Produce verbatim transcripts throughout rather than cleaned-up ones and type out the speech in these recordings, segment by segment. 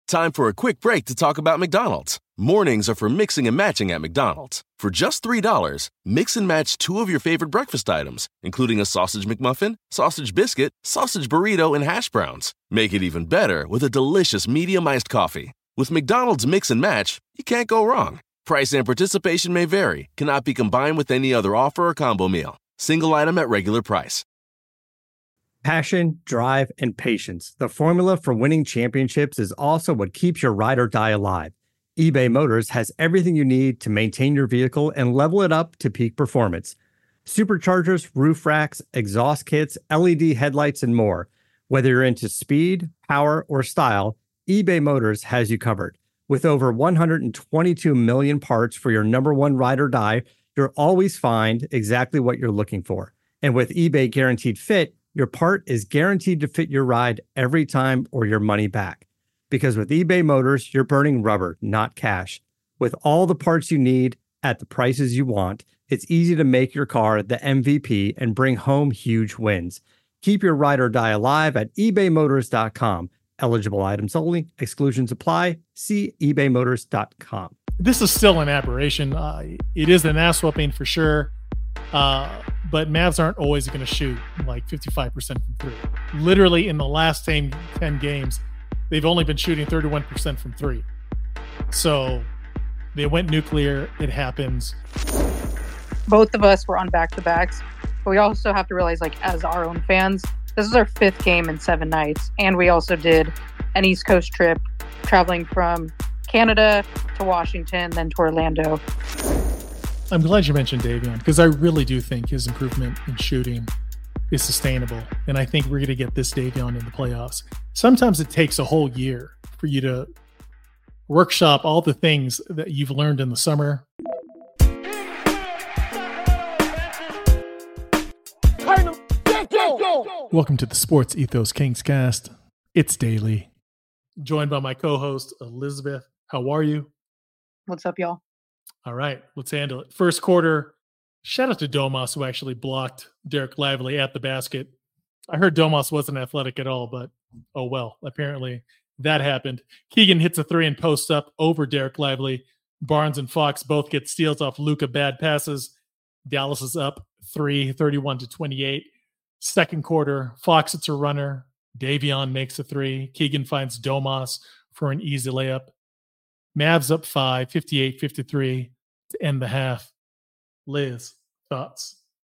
Time for a quick break to talk about McDonald's. Mornings are for mixing and matching at McDonald's. For just three dollars, mix and match two of your favorite breakfast items, including a sausage McMuffin, sausage biscuit, sausage burrito, and hash browns. Make it even better with a delicious medium iced coffee. With McDonald's Mix and Match, you can't go wrong. Price and participation may vary, cannot be combined with any other offer or combo meal. Single item at regular price. Passion, drive, and patience. The formula for winning championships is also what keeps your ride or die alive. eBay Motors has everything you need to maintain your vehicle and level it up to peak performance. Superchargers, roof racks, exhaust kits, L E D headlights, and more. Whether you're into speed, power, or style, eBay Motors has you covered. With over one hundred twenty-two million parts for your number one ride or die, you'll always find exactly what you're looking for. And with eBay Guaranteed Fit, your part is guaranteed to fit your ride every time or your money back. Because with eBay Motors, you're burning rubber, not cash. With all the parts you need at the prices you want, it's easy to make your car the M V P and bring home huge wins. Keep your ride or die alive at ebay motors dot com. Eligible items only. Exclusions apply. See ebay motors dot com. This is still an aberration. Uh, it is an ass whooping for sure. Uh, but Mavs aren't always going to shoot like fifty-five percent from three. Literally in the last ten, ten games, they've only been shooting thirty-one percent from three. So they went nuclear. It happens. Both of us were on back-to-backs, but we also have to realize, like, as our own fans, this is our fifth game in seven nights. And we also did an East Coast trip, traveling from Canada to Washington, then to Orlando. I'm glad you mentioned Davion, because I really do think his improvement in shooting is sustainable. And I think we're going to get this Davion in the playoffs. Sometimes it takes a whole year for you to workshop all the things that you've learned in the summer. Welcome to the Sports Ethos Kings cast. It's daily. Joined by my co-host, Elizabeth. How are you? What's up, y'all? All right, let's handle it. First quarter, shout out to Domas, who actually blocked Derek Lively at the basket. I heard Domas wasn't athletic at all, but oh well, apparently that happened. Keegan hits a three and posts up over Derek Lively. Barnes and Fox both get steals off Luka bad passes. Dallas is up three, thirty-one to twenty-eight. Second quarter, Fox hits a runner. Davion makes a three. Keegan finds Domas for an easy layup. Mavs up five, fifty-eight fifty-three to end the half. Liz, thoughts?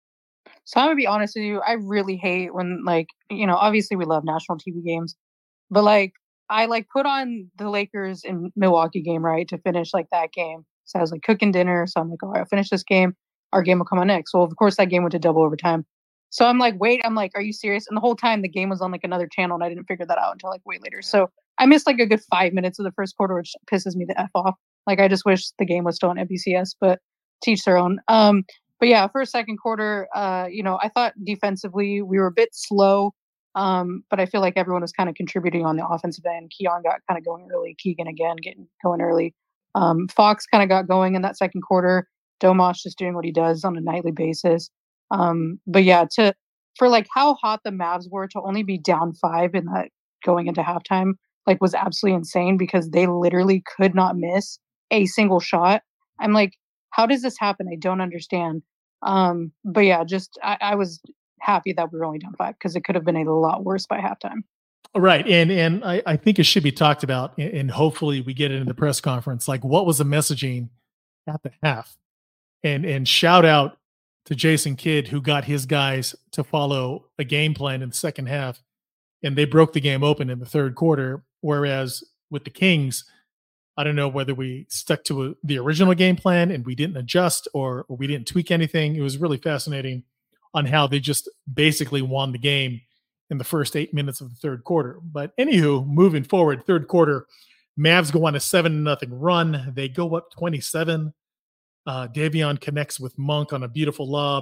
So I'm going to be honest with you. I really hate when, like, you know, obviously we love national T V games, but, like, I, like, put on the Lakers and Milwaukee game, right, to finish, like, that game. So I was, like, cooking dinner. So I'm like, all right, I'll finish this game. Our game will come on next. Well, of course, that game went to double overtime. So I'm like, wait, I'm like, are you serious? And the whole time the game was on, like, another channel, and I didn't figure that out until, like, way later. So I missed, like, a good five minutes of the first quarter, which pisses me the F off. Like, I just wish the game was still on N B C S, but teach their own. Um, but yeah, first, second quarter, uh, you know, I thought defensively we were a bit slow, um, but I feel like everyone was kind of contributing on the offensive end. Keon got kind of going early. Keegan, again, getting going early. Um, Fox kind of got going in that second quarter. Domas just doing what he does on a nightly basis. Um, but yeah, to for like how hot the Mavs were to only be down five in that going into halftime, like, was absolutely insane, because they literally could not miss a single shot. I'm like, how does this happen? I don't understand. Um, but yeah, just I, I was happy that we were only down five, because it could have been a lot worse by halftime. Right. And and I, I think it should be talked about, and, and hopefully we get it in the press conference. Like, what was the messaging at the half? And and shout out to Jason Kidd, who got his guys to follow a game plan in the second half, and they broke the game open in the third quarter. Whereas with the Kings, I don't know whether we stuck to a, the original game plan and we didn't adjust, or, or we didn't tweak anything. It was really fascinating on how they just basically won the game in the first eight minutes of the third quarter. But anywho, moving forward, third quarter, Mavs go on a seven to nothing run. They go up twenty-seven. Uh, Davion connects with Monk on a beautiful lob.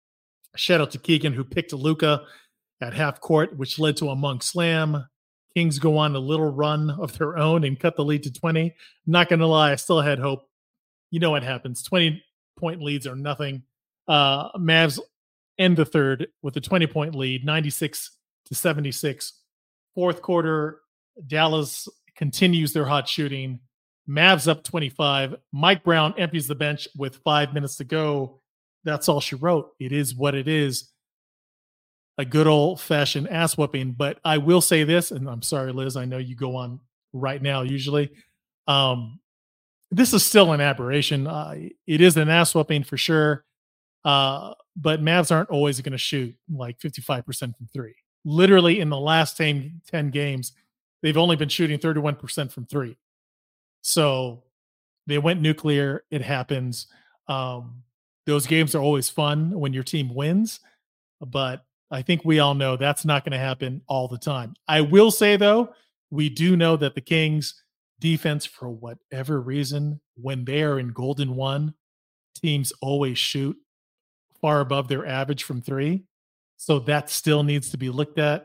Shout out to Keegan, who picked Luka at half court, which led to a Monk slam. Kings go on a little run of their own and cut the lead to twenty. Not going to lie, I still had hope. You know what happens. twenty-point leads are nothing. Uh, Mavs end the third with a twenty-point lead, ninety-six to seventy-six. Fourth quarter, Dallas continues their hot shooting. Mavs up twenty-five. Mike Brown empties the bench with five minutes to go. That's all she wrote. It is what it is. A good old-fashioned ass whooping. But I will say this, and I'm sorry, Liz, I know you go on right now usually. Um, this is still an aberration. Uh, it is an ass whooping for sure. Uh, but Mavs aren't always going to shoot like fifty-five percent from three. Literally in the last ten, ten games, they've only been shooting thirty-one percent from three. So they went nuclear. It happens. Um, those games are always fun when your team wins, but I think we all know that's not going to happen all the time. I will say, though, we do know that the Kings defense, for whatever reason, when they are in golden one, teams always shoot far above their average from three. So that still needs to be looked at.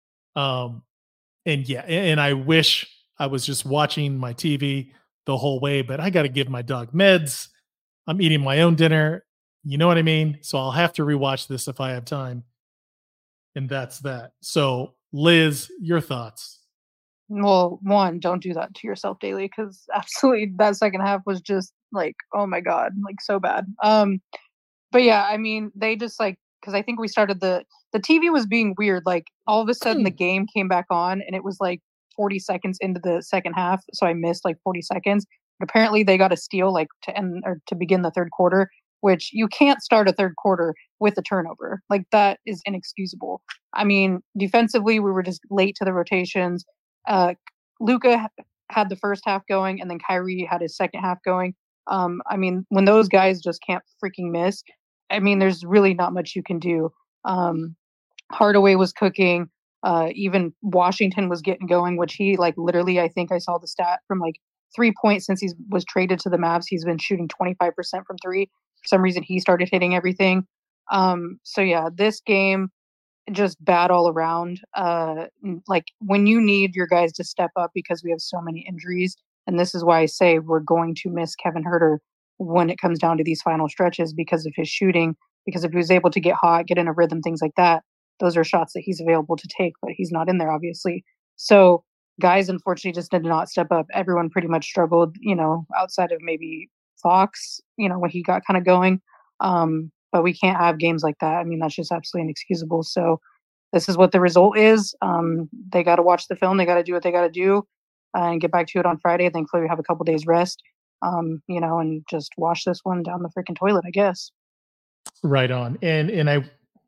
Um, and yeah, and I wish I was just watching my T V the whole way, but I got to give my dog meds. I'm eating my own dinner. You know what I mean? So I'll have to rewatch this if I have time. And that's that. So Liz, your thoughts? Well, one, don't do that to yourself daily, because absolutely that second half was just like, oh my God, like so bad. Um, but yeah, I mean, they just like, because I think we started the the T V was being weird. Like all of a sudden the game came back on and it was like forty seconds into the second half. So I missed like forty seconds. But apparently they got a steal like to end or to begin the third quarter, which you can't start a third quarter with a turnover. Like that is inexcusable. I mean, defensively, we were just late to the rotations. Uh, Luka had the first half going, and then Kyrie had his second half going. Um, I mean, when those guys just can't freaking miss, I mean, there's really not much you can do. Um, Hardaway was cooking. Uh, even Washington was getting going, which he like literally, I think I saw the stat from like three points since he was traded to the Mavs. He's been shooting twenty-five percent from three. For some reason, he started hitting everything. Um, so yeah, this game, just bad all around. Uh, like when you need your guys to step up because we have so many injuries. And this is why I say we're going to miss Kevin Huerter when it comes down to these final stretches because of his shooting, because if he was able to get hot, get in a rhythm, things like that, those are shots that he's available to take, but he's not in there, obviously. So guys, unfortunately, just did not step up. Everyone pretty much struggled, you know, outside of maybe Fox, you know, when he got kind of going. Um, but we can't have games like that. I mean, that's just absolutely inexcusable. So this is what the result is. Um, they got to watch the film. They got to do what they got to do uh, and get back to it on Friday. Thankfully, we have a couple days rest, um, you know, and just wash this one down the freaking toilet, I guess. Right on. And, and I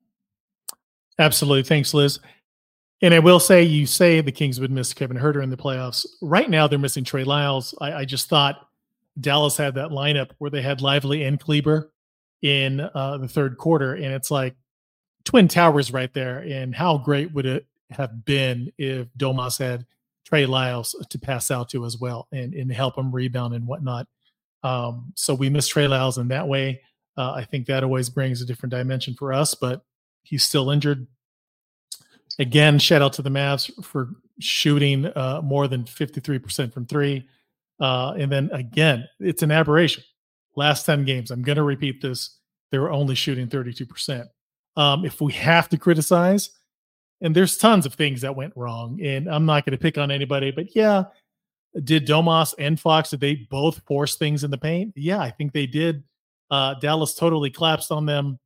absolutely. Thanks, Liz. And I will say, you say the Kings would miss Kevin Huerter in the playoffs. Right now, they're missing Trey Lyles. I, I just thought Dallas had that lineup where they had Lively and Kleber in uh, the third quarter. And it's like Twin Towers right there. And how great would it have been if Domas had Trey Lyles to pass out to as well and, and help him rebound and whatnot. Um, so we miss Trey Lyles in that way. Uh, I think that always brings a different dimension for us, but he's still injured. Again, shout out to the Mavs for shooting uh, more than fifty-three percent from three. Uh, and then again, it's an aberration. Last ten games, I'm going to repeat this, they were only shooting thirty-two percent. Um, if we have to criticize, and there's tons of things that went wrong, and I'm not going to pick on anybody, but yeah, did Domas and Fox, did they both force things in the paint? Yeah, I think they did. Uh, Dallas totally collapsed on them.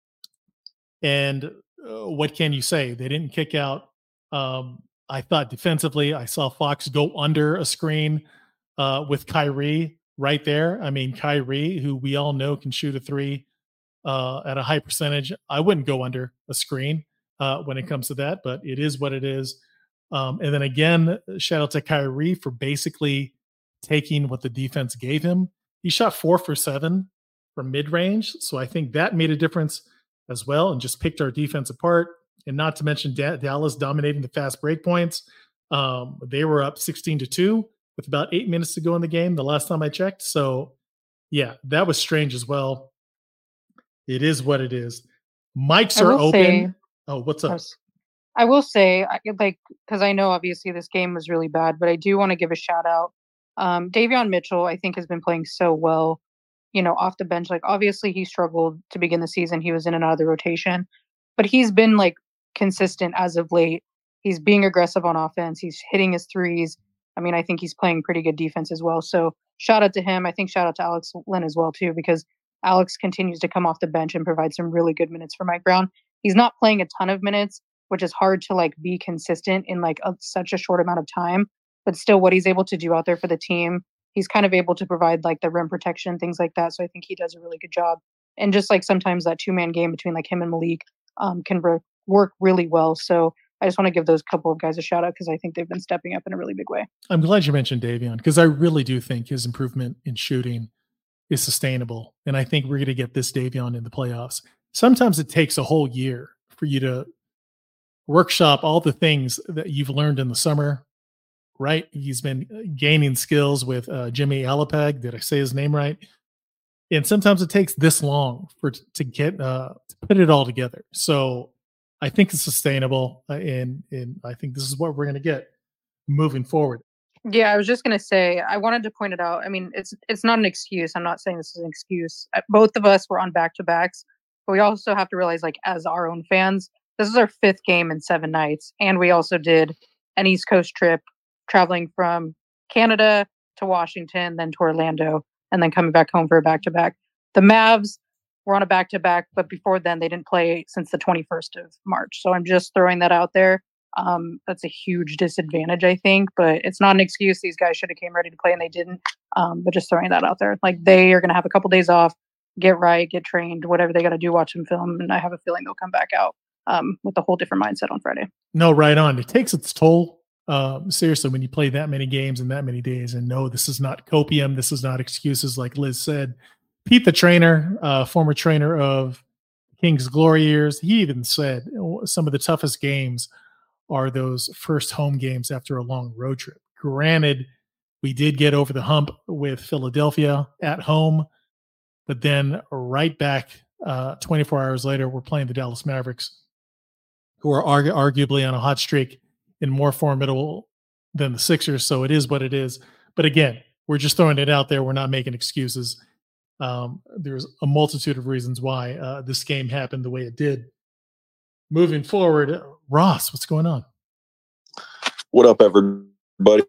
And uh, what can you say? They didn't kick out. Um, I thought defensively, I saw Fox go under a screen uh, with Kyrie right there. I mean, Kyrie, who we all know can shoot a three uh, at a high percentage. I wouldn't go under a screen uh, when it comes to that, but it is what it is. Um, and then again, shout out to Kyrie for basically taking what the defense gave him. He shot four for seven from mid-range. So I think that made a difference as well and just picked our defense apart. And not to mention da- Dallas dominating the fast break points. Um, they were up sixteen to two with about eight minutes to go in the game the last time I checked. So yeah, that was strange as well. It is what it is. Mics are open. Say, oh, what's up? I will say, like, because I know obviously this game was really bad, but I do want to give a shout out. Um, Davion Mitchell, I think, has been playing so well, you know, off the bench. Like, obviously he struggled to begin the season. He was in and out of the rotation, but he's been like consistent as of late. He's being aggressive on offense. He's hitting his threes. I mean, I think he's playing pretty good defense as well. So shout out to him. I think shout out to Alex Len as well, too, because Alex continues to come off the bench and provide some really good minutes for Mike Brown. He's not playing a ton of minutes, which is hard to like be consistent in like a, such a short amount of time. But still, what he's able to do out there for the team, he's kind of able to provide like the rim protection, things like that. So I think he does a really good job. And just like sometimes that two man game between like him and Malik um, can re- work really well. So I just want to give those couple of guys a shout out because I think they've been stepping up in a really big way. I'm glad you mentioned Davion because I really do think his improvement in shooting is sustainable. And I think we're going to get this Davion in the playoffs. Sometimes it takes a whole year for you to workshop all the things that you've learned in the summer, right? He's been gaining skills with uh, Jimmy Alapag. Did I say his name right? And sometimes it takes this long for to get uh, to put it all together. So I think it's sustainable, uh, and and I think this is what we're going to get moving forward. Yeah, I was just going to say, I wanted to point it out. I mean, it's it's not an excuse. I'm not saying this is an excuse. Both of us were on back-to-backs, but we also have to realize, like, as our own fans, this is our fifth game in seven nights. And we also did an East Coast trip, traveling from Canada to Washington, then to Orlando, and then coming back home for a back-to-back. The Mavs were on a back-to-back, but before then, they didn't play since the twenty-first of March. So I'm just throwing that out there. Um, that's a huge disadvantage, I think, but it's not an excuse. These guys should have came ready to play and they didn't. Um, but just throwing that out there, like they are going to have a couple days off, get right, get trained, whatever they got to do, watch some film. And I have a feeling they'll come back out um, with a whole different mindset on Friday. No, right on. It takes its toll. Um, seriously, when you play that many games in that many days, and no, this is not copium. This is not excuses. Like Liz said, Pete, the trainer, uh, former trainer of Kings glory years, he even said some of the toughest games are those first home games after a long road trip. Granted, we did get over the hump with Philadelphia at home, but then right back uh, twenty-four hours later, we're playing the Dallas Mavericks, who are argu- arguably on a hot streak and more formidable than the Sixers. So it is what it is. But again, we're just throwing it out there. We're not making excuses. Um, there's a multitude of reasons why uh, this game happened the way it did. Moving forward, Ross, what's going on? What up, everybody?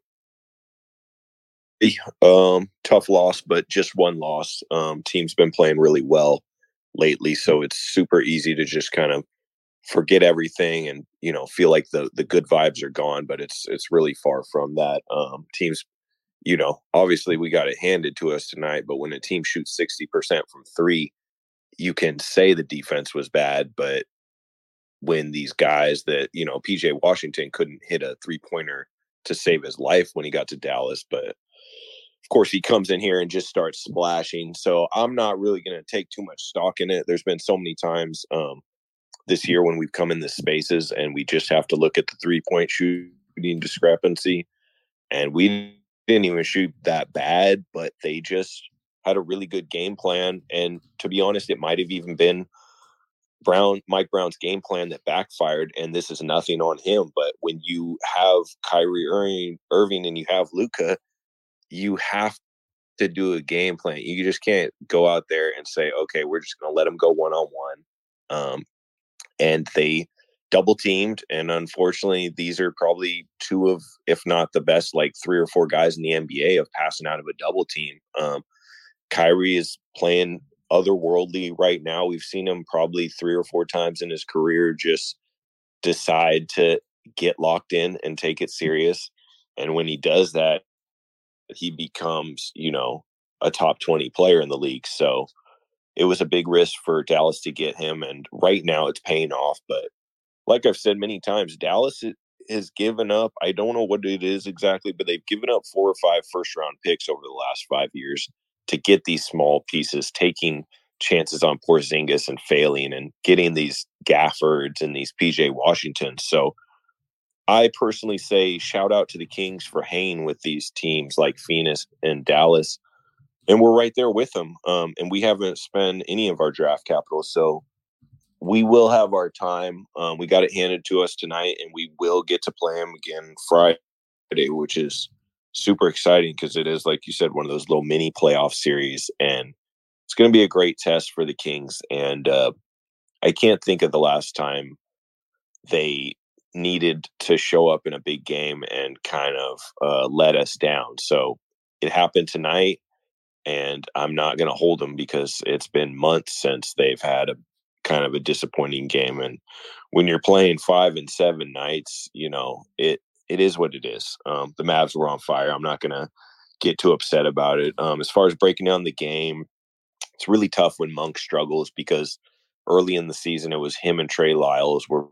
Um, tough loss, but just one loss. Um, team's been playing really well lately, so it's super easy to just kind of forget everything and, you know, feel like the the good vibes are gone, but it's it's really far from that. Um, teams, you know, obviously we got it handed to us tonight, but when a team shoots sixty percent from three, you can say the defense was bad, but when these guys that, you know, P J Washington couldn't hit a three-pointer to save his life when he got to Dallas, but of course he comes in here and just starts splashing. So I'm not really going to take too much stock in it. There's been so many times um, this year when we've come in the spaces and we just have to look at the three-point shooting discrepancy, and we didn't even shoot that bad, but they just had a really good game plan. And to be honest, it might have even been Brown, Mike Brown's game plan that backfired, and this is nothing on him. But when you have Kyrie Irving, Irving and you have Luka, you have to do a game plan. You just can't go out there and say, okay, we're just going to let them go one-on-one. Um, and they double teamed. And unfortunately, these are probably two of, if not the best, like three or four guys in the N B A of passing out of a double team. Um, Kyrie is playing otherworldly right now. We've seen him probably three or four times in his career just decide to get locked in and take it serious. And when he does that, he becomes, you know, a top twenty player in the league. So it was a big risk for Dallas to get him. And right now it's paying off. But like I've said many times, Dallas has given up. I don't know what it is exactly, but they've given up four or five first round picks over the last five years to get these small pieces, taking chances on Porzingis and failing, and getting these Gaffords and these P J Washingtons. So I personally say shout out to the Kings for hanging with these teams like Phoenix and Dallas. And we're right there with them. Um, and we haven't spent any of our draft capital. So we will have our time. Um, we got it handed to us tonight, and we will get to play them again Friday, which is super exciting because it is, like you said, one of those little mini playoff series. And it's going to be a great test for the Kings. And uh, I can't think of the last time they needed to show up in a big game and kind of uh, let us down. So it happened tonight, and I'm not going to hold them because it's been months since they've had a kind of a disappointing game. And when you're playing five and seven nights, you know, it it is what it is. Um, the Mavs were on fire. I'm not going to get too upset about it. Um, as far as breaking down the game, it's really tough when Monk struggles because early in the season, it was him and Trey Lyles were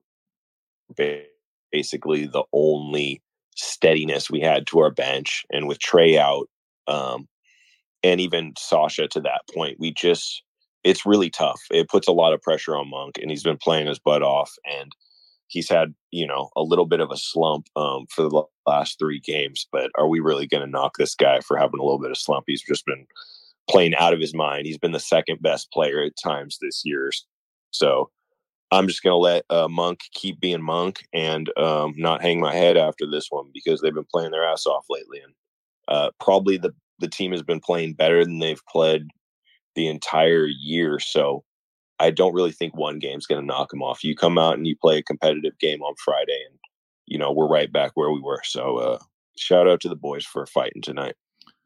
basically the only steadiness we had to our bench. And with Trey out, um, and even Sasha to that point, we just, it's really tough. It puts a lot of pressure on Monk, and he's been playing his butt off. And he's had, you know, a little bit of a slump um, for the last three games. But are we really going to knock this guy for having a little bit of slump? He's just been playing out of his mind. He's been the second best player at times this year. So I'm just going to let uh, Monk keep being Monk and um, not hang my head after this one because they've been playing their ass off lately. And uh, probably the, the team has been playing better than they've played the entire year. So I don't really think one game's going to knock them off. You come out and you play a competitive game on Friday, and, you know, we're right back where we were. So uh, shout out to the boys for fighting tonight.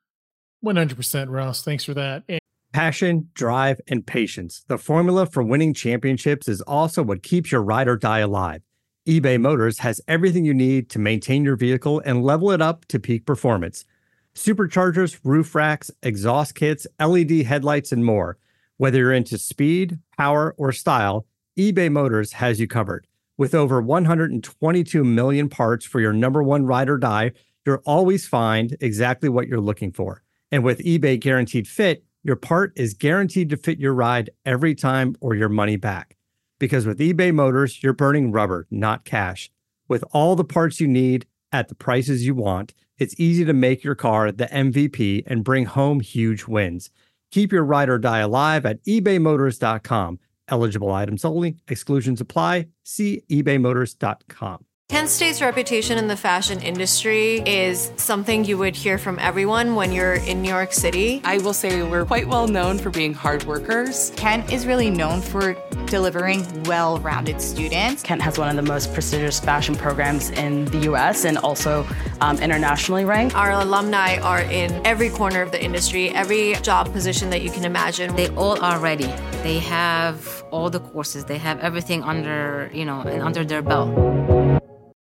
one hundred percent, Ross. Thanks for that. And- Passion, drive, and patience. The formula for winning championships is also what keeps your ride or die alive. eBay Motors has everything you need to maintain your vehicle and level it up to peak performance. Superchargers, roof racks, exhaust kits, L E D headlights, and more. Whether you're into speed, power, or style, eBay Motors has you covered. With over one hundred twenty-two million parts for your number one ride or die, you'll always find exactly what you're looking for. And with eBay Guaranteed Fit, your part is guaranteed to fit your ride every time or your money back. Because with eBay Motors, you're burning rubber, not cash. With all the parts you need at the prices you want, it's easy to make your car the M V P and bring home huge wins. Keep your ride or die alive at ebay motors dot com. Eligible items only. Exclusions apply. See ebay motors dot com. Kent State's reputation in the fashion industry is something you would hear from everyone when you're in New York City. I will say we're quite well known for being hard workers. Kent is really known for delivering well-rounded students. Kent has one of the most prestigious fashion programs in the U S and also um, internationally ranked. Our alumni are in every corner of the industry, every job position that you can imagine. They all are ready. They have all the courses. They have everything under, you know, under their belt.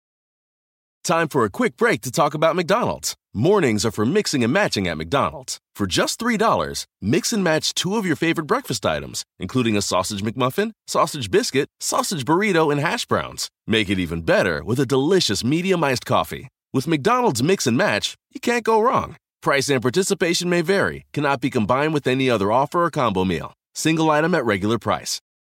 Time for a quick break to talk about McDonald's. Mornings are for mixing and matching at McDonald's. For just three dollars, mix and match two of your favorite breakfast items, including a sausage McMuffin, sausage biscuit, sausage burrito, and hash browns. Make it even better with a delicious medium iced coffee. With McDonald's Mix and Match, you can't go wrong. Price and participation may vary, cannot be combined with any other offer or combo meal. Single item at regular price.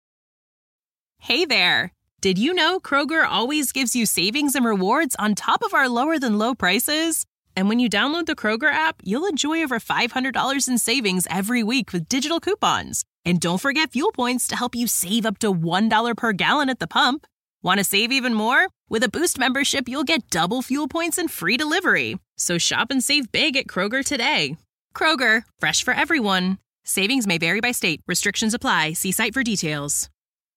Hey there. Did you know Kroger always gives you savings and rewards on top of our lower than low prices? And when you download the Kroger app, you'll enjoy over five hundred dollars in savings every week with digital coupons. And don't forget fuel points to help you save up to one dollar per gallon at the pump. Want to save even more? With a Boost membership, you'll get double fuel points and free delivery. So shop and save big at Kroger today. Kroger, fresh for everyone. Savings may vary by state. Restrictions apply. See site for details.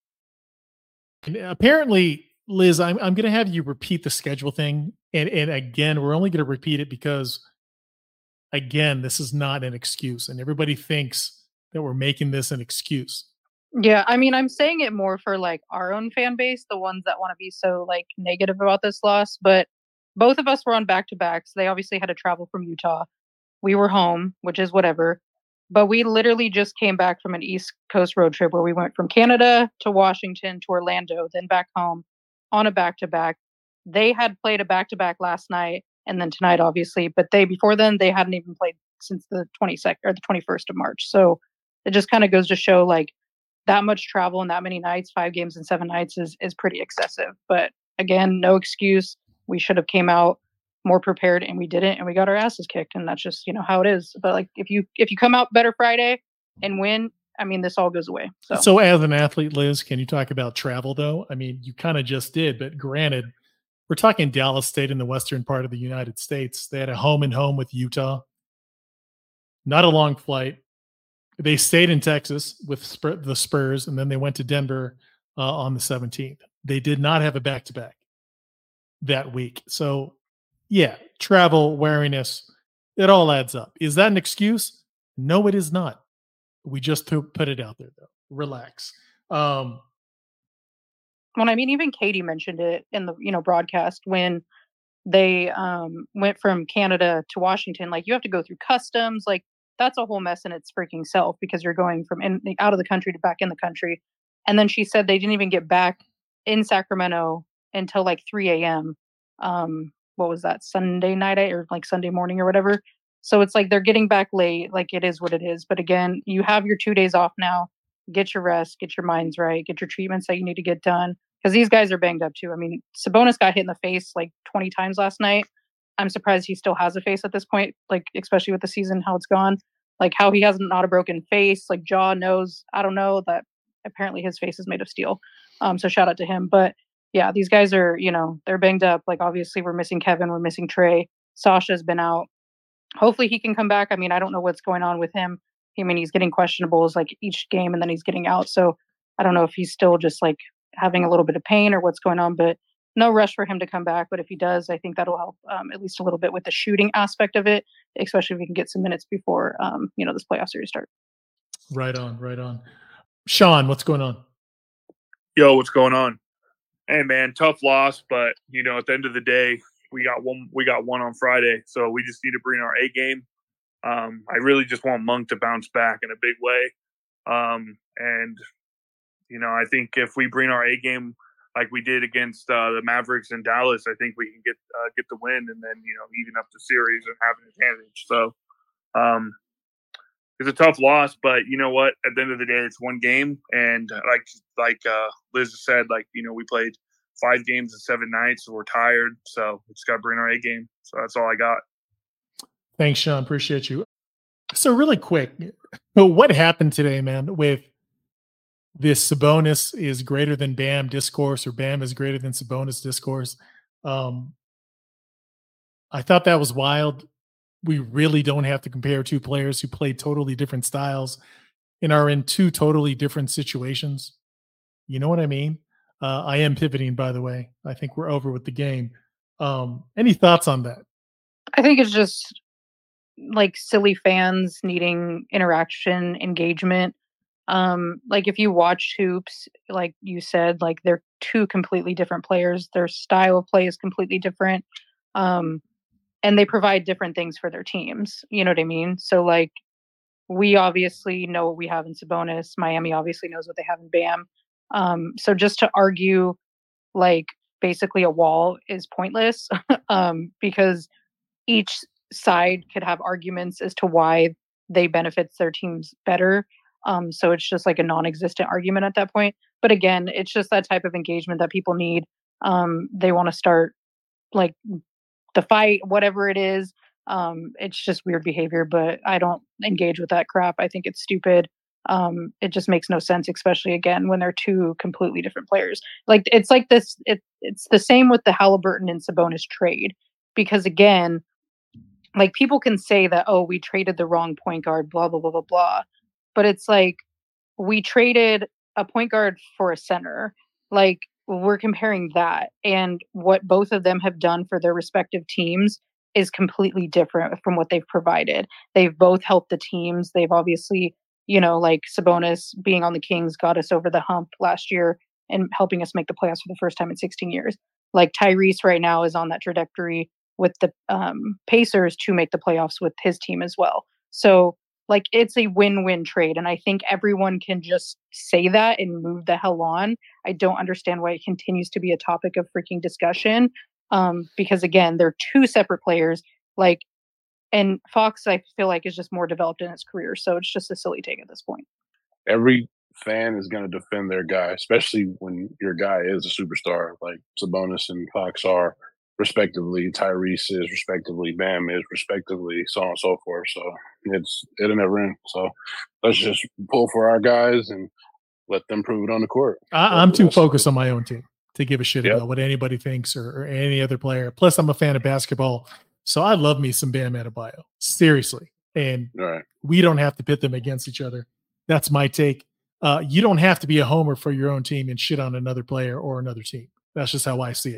And apparently, Liz, I'm I'm going to have you repeat the schedule thing. And, and again, we're only going to repeat it because, again, this is not an excuse. And everybody thinks that we're making this an excuse. Yeah, I mean, I'm saying it more for like our own fan base, the ones that want to be so like negative about this loss. But both of us were on back-to-backs. They obviously had to travel from Utah. We were home, which is whatever. But we literally just came back from an East Coast road trip where we went from Canada to Washington to Orlando, then back home on a back-to-back. They had played a back-to-back last night and then tonight, obviously. But they before then, they hadn't even played since the twenty-second or the twenty-first of March. So it just kind of goes to show like that much travel and that many nights, five games in seven nights is is pretty excessive. But again, no excuse. We should have came out more prepared and we didn't, and we got our asses kicked, and that's just, you know, how it is. But like if you if you come out better Friday and win, I mean, this all goes away. So so as an athlete, Liz, can you talk about travel though? I mean, you kind of just did, but granted, we're talking Dallas State in the western part of the United States. They had a home and home with Utah. Not a long flight. They stayed in Texas with Spur, the Spurs, and then they went to Denver uh, on the seventeenth. They did not have a back-to-back. that week. So, yeah, travel, wariness, it all adds up. Is that an excuse? No, it is not. We just put it out there, though. Relax. Um, well, I mean, even Katie mentioned it in the you know broadcast when they um, went from Canada to Washington. Like, you have to go through customs. Like, that's a whole mess in its freaking self because you're going from in, out of the country to back in the country. And then she said they didn't even get back in Sacramento until like three a.m. Um, what was that, Sunday night or like Sunday morning or whatever. So it's like they're getting back late. Like, it is what it is. But again, you have your two days off now. Get your rest, get your minds right, get your treatments that you need to get done. Because these guys are banged up too. I mean, Sabonis got hit in the face like twenty times last night. I'm surprised he still has a face at this point, like especially with the season, how it's gone. Like how he has not a broken face, like jaw, nose. I don't know that apparently his face is made of steel. Um, so shout out to him. But yeah, these guys are, you know, they're banged up. Like obviously we're missing Kevin, we're missing Trey. Sasha's been out. Hopefully he can come back. I mean, I don't know what's going on with him. I mean, he's getting questionables like each game and then he's getting out. So I don't know if he's still just like having a little bit of pain or what's going on, but no rush for him to come back. But if he does, I think that'll help um, at least a little bit with the shooting aspect of it, especially if we can get some minutes before, um, you know, this playoff series start. Right on, right on. Sean, what's going on? Yo, what's going on? Hey, man, tough loss, but, you know, at the end of the day, we got one We got one on Friday, so we just need to bring our A game. Um, I really just want Monk to bounce back in a big way. Um, and, you know, I think if we bring our A game like we did against uh, the Mavericks in Dallas, I think we can get uh, get the win and then, you know, even up the series and have an advantage. So um, it's a tough loss, but you know what? At the end of the day, it's one game. And like like uh, Liz said, like, you know, we played five games in seven nights, so we're tired. So we just got to bring our A game. So that's all I got. Thanks, Sean. Appreciate you. So really quick, what happened today, man, with this Sabonis is greater than Bam discourse or Bam is greater than Sabonis discourse? Um, I thought that was wild. We really don't have to compare two players who play totally different styles and are in two totally different situations. You know what I mean? Uh, I am pivoting, by the way. I think we're over with the game. Um, any thoughts on that? I think it's just like silly fans needing interaction, engagement. Um, like if you watch hoops, like you said, like they're two completely different players. Their style of play is completely different. Um, and they provide different things for their teams. You know what I mean? So like we obviously know what we have in Sabonis. Miami obviously knows what they have in Bam. Um, so just to argue like basically a wall is pointless um, because each side could have arguments as to why they benefits their teams better. Um, so it's just like a non-existent argument at that point. But again, it's just that type of engagement that people need. Um, they want to start like the fight, whatever it is. Um, it's just weird behavior, but I don't engage with that crap. I think it's stupid. Um, it just makes no sense, especially again, when they're two completely different players. Like it's like this, it, it's the same with the Halliburton and Sabonis trade, because again, like people can say that, oh, we traded the wrong point guard, blah, blah, blah, blah, blah. But it's like, we traded a point guard for a center. Like we're comparing that, and what both of them have done for their respective teams is completely different from what they've provided. They've both helped the teams. They've obviously, you know, like Sabonis being on the Kings got us over the hump last year and helping us make the playoffs for the first time in sixteen years. Like Tyrese right now is on that trajectory with the um, Pacers to make the playoffs with his team as well. So like it's a win-win trade. And I think everyone can just say that and move the hell on. I don't understand why it continues to be a topic of freaking discussion. Um, because again, they're two separate players. Like, and Fox, I feel like, is just more developed in his career. So it's just a silly take at this point. Every fan is going to defend their guy, especially when your guy is a superstar, like Sabonis and Fox are, respectively. Tyrese is, respectively. Bam is, respectively. So on and so forth. So it's it'll never end. So let's just pull for our guys and let them prove it on the court. I, I'm too focused on my own team to give a shit Yep. about what anybody thinks or, or any other player. Plus, I'm a fan of basketball, so I love me some Bam Adebayo. Seriously. And All right. we don't have to pit them against each other. That's my take. Uh, you don't have to be a homer for your own team and shit on another player or another team. That's just how I see it.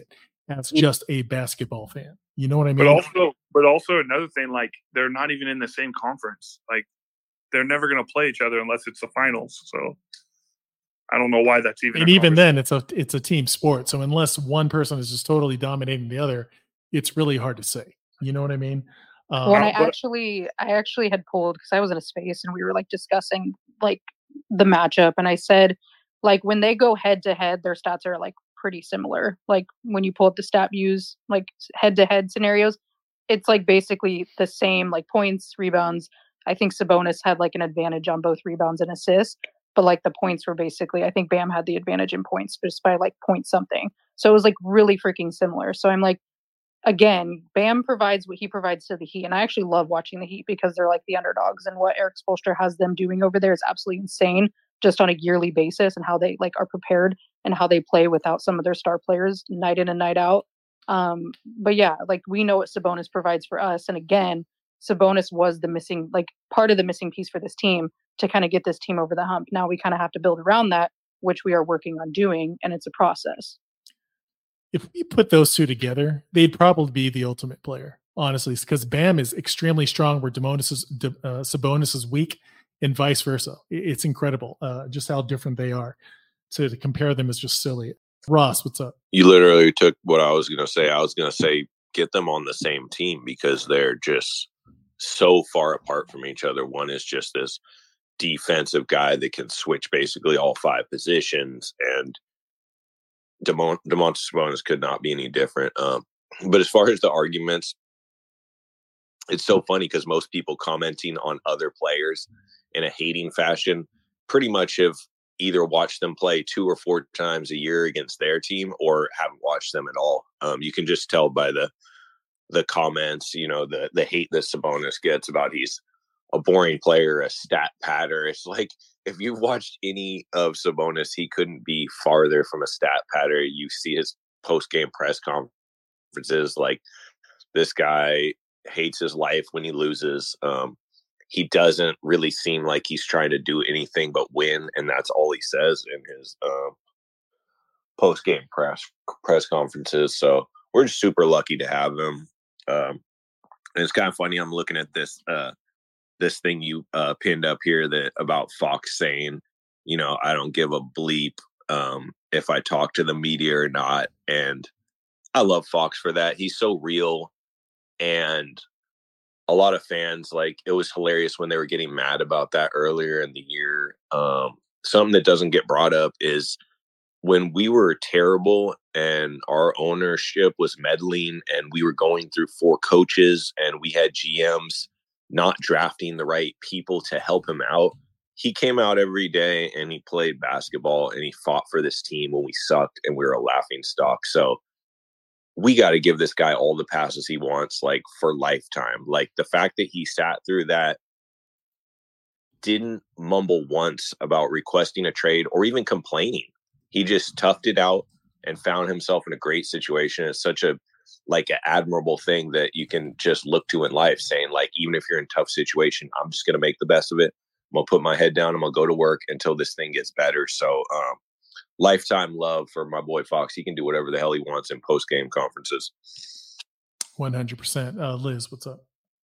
as just a basketball fan. You know what I mean? But also, but also another thing, like they're not even in the same conference. Like they're never going to play each other unless it's the finals. So I don't know why that's even. And even then, it's a it's a team sport. So unless one person is just totally dominating the other, it's really hard to say. You know what I mean? Um, when I actually, I actually had pulled because I was in a space and we were like discussing like the matchup, and I said like when they go head to head, their stats are like pretty similar. Like when you pull up the stat views, like head to head scenarios, it's like basically the same, like points, rebounds. I think Sabonis had like an advantage on both rebounds and assists, but like the points were basically, I think Bam had the advantage in points just by like point something. So it was like really freaking similar. So I'm like, again, Bam provides what he provides to the Heat. And I actually love watching the Heat because they're like the underdogs, and what Eric Spoelstra has them doing over there is absolutely insane just on a yearly basis, and how they like are prepared and how they play without some of their star players night in and night out. Um, but yeah, like we know what Sabonis provides for us. And again, Sabonis was the missing, like part of the missing piece for this team to kind of get this team over the hump. Now we kind of have to build around that, which we are working on doing. And it's a process. If we put those two together, they'd probably be the ultimate player, honestly, because Bam is extremely strong where Demonis is, uh, Sabonis is weak, and vice versa. It's incredible uh, just how different they are. So to compare them is just silly. Ross, what's up? You literally took what I was going to say. I was going to say get them on the same team because they're just so far apart from each other. One is just this defensive guy that can switch basically all five positions, and Demont- Domantas Sabonis could not be any different. Um, but as far as the arguments, it's so funny because most people commenting on other players in a hating fashion pretty much have either watched them play two or four times a year against their team or haven't watched them at all. Um, you can just tell by the the comments, you know, the the hate that Sabonis gets about he's a boring player, a stat patter. It's like, if you've watched any of Sabonis, he couldn't be farther from a stat patter. You see his post-game press conferences, like this guy hates his life when he loses. Um, he doesn't really seem like he's trying to do anything but win, and that's all he says in his um, post-game press press conferences. So we're just super lucky to have him. Um, and it's kind of funny. I'm looking at this uh, this thing you uh, pinned up here that about Fox saying, you know, I don't give a bleep um, if I talk to the media or not. And I love Fox for that. He's so real. And a lot of fans, like, it was hilarious when they were getting mad about that earlier in the year. Um, something that doesn't get brought up is when we were terrible and our ownership was meddling and we were going through four coaches and we had G Ms not drafting the right people to help him out. He came out every day and he played basketball and he fought for this team when we sucked and we were a laughing stock. So we got to give this guy all the passes he wants, like, for lifetime. Like, the fact that he sat through that, didn't mumble once about requesting a trade or even complaining. He just toughed it out and found himself in a great situation. It's such a, like, an admirable thing that you can just look to in life, saying, like, even if you're in a tough situation, I'm just going to make the best of it. I'm going to put my head down. I'm going to go to work until this thing gets better. So, um, lifetime love for my boy Fox. He can do whatever the hell he wants in post-game conferences. one hundred percent. Uh, Liz, what's up?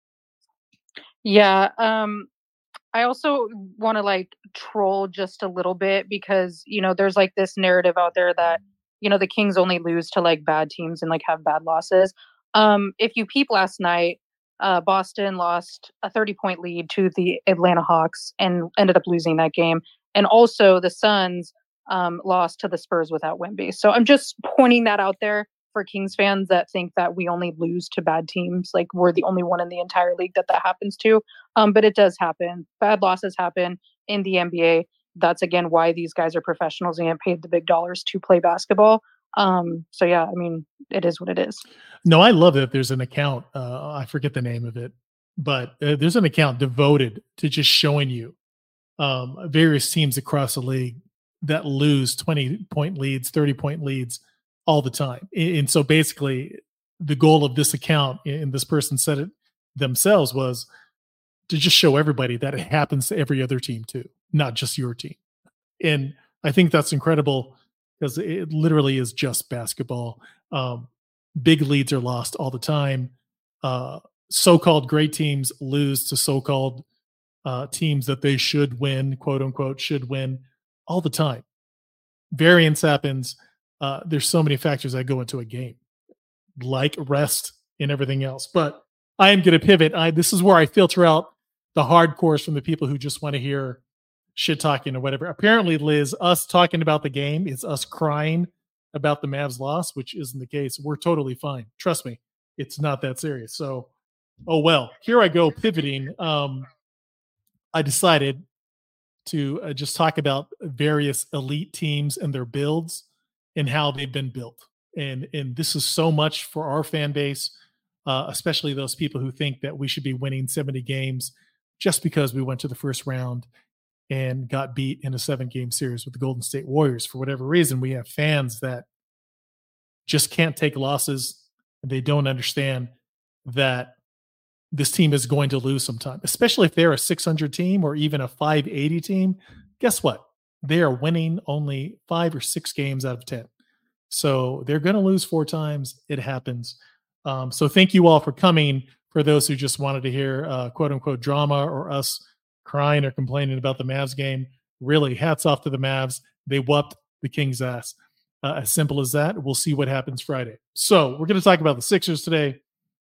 Yeah. Um, I also want to, like, troll just a little bit because, you know, there's, like, this narrative out there that, you know, the Kings only lose to, like, bad teams and, like, have bad losses. Um, if you peep last night, uh, Boston lost a thirty-point lead to the Atlanta Hawks and ended up losing that game. And also the Suns um, lost to the Spurs without Wemby. So I'm just pointing that out there for Kings fans that think that we only lose to bad teams. Like, we're the only one in the entire league that that happens to. Um, but it does happen. Bad losses happen in the N B A. That's, again, why these guys are professionals and get paid the big dollars to play basketball. Um, so, yeah, I mean, it is what it is. No, I love that there's an account. Uh, I forget the name of it, but uh, there's an account devoted to just showing you um, various teams across the league that lose twenty point leads, thirty point leads all the time. And so basically the goal of this account, and this person said it themselves, was to just show everybody that it happens to every other team too, not just your team. And I think that's incredible because it literally is just basketball. Um, big leads are lost all the time. Uh, so-called great teams lose to so-called uh, teams that they should win, quote unquote, should win all the time. Variance happens. Uh, there's so many factors that go into a game, like rest and everything else. But I am going to pivot. I, this is where I filter out the hardcores from the people who just want to hear shit talking or whatever. Apparently, Liz, us talking about the game is us crying about the Mavs loss, which isn't the case. We're totally fine. Trust me, it's not that serious. So, oh well. Here I go pivoting. Um, I decided to uh, just talk about various elite teams and their builds and how they've been built. And and this is so much for our fan base, uh, especially those people who think that we should be winning seventy games just because we went to the first round and got beat in a seven-game series with the Golden State Warriors. For whatever reason, we have fans that just can't take losses. And they don't understand that this team is going to lose sometime, especially if they're a six hundred team or even a five eighty team. Guess what? They are winning only five or six games out of ten. So they're going to lose four times. It happens. Um, so thank you all for coming. For those who just wanted to hear uh, quote unquote drama or us crying or complaining about the Mavs game, really hats off to the Mavs. They whooped the Kings' ass. Uh, as simple as that. We'll see what happens Friday. So we're going to talk about the Sixers today.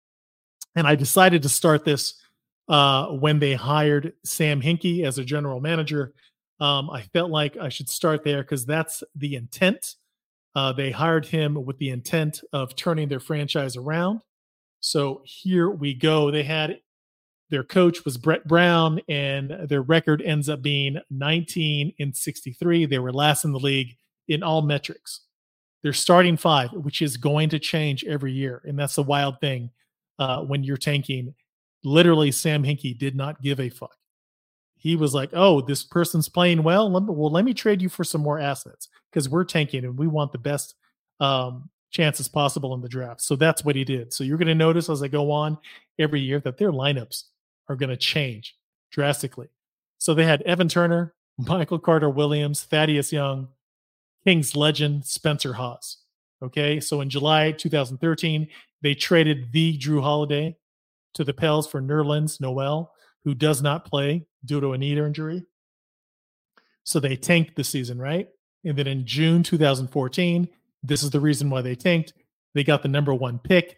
And I decided to start this uh, when they hired Sam Hinkie as a general manager. Um, I felt like I should start there because that's the intent. Uh, they hired him with the intent of turning their franchise around. So here we go. They had their coach was Brett Brown, and their record ends up being nineteen and sixty-three. They were last in the league in all metrics. They're starting five, which is going to change every year. And that's the wild thing uh, when you're tanking. Literally, Sam Hinkie did not give a fuck. He was like, oh, this person's playing well. Let me, well, let me trade you for some more assets because we're tanking and we want the best um, chances possible in the draft. So that's what he did. So you're going to notice as I go on every year that their lineups are going to change drastically. So they had Evan Turner, Michael Carter-Williams, Thaddeus Young, Kings legend Spencer Hawes. Okay, so in July twenty thirteen, they traded the Drew Holiday to the Pels for Nerlens Noel, who does not play due to a knee injury. So they tanked the season, right? And then in June twenty fourteen, this is the reason why they tanked. They got the number one pick.